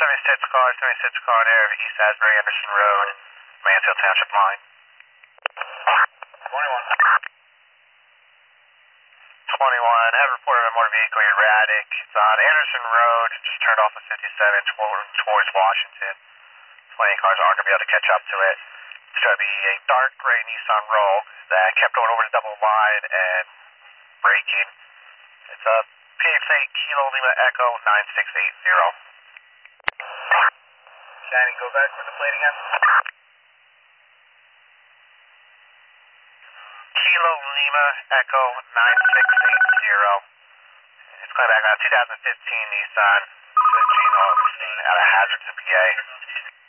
76 car there, East Asbury Anderson Road, Mansfield Township line. 21, have reported a motor vehicle erratic. It's on Anderson Road, just turned off of 57 towards Washington. 20 cars aren't going to be able to catch up to it. It's going to be a dark gray Nissan Rogue that kept going over the double line and braking. It's a PXA Kilo Lima Echo 9680. Shannon, go back for the plate again. Kilo Lima Echo 9680. It's coming back on a 2015 Nissan. It's a Gene Augustine out of Hazardton, PA.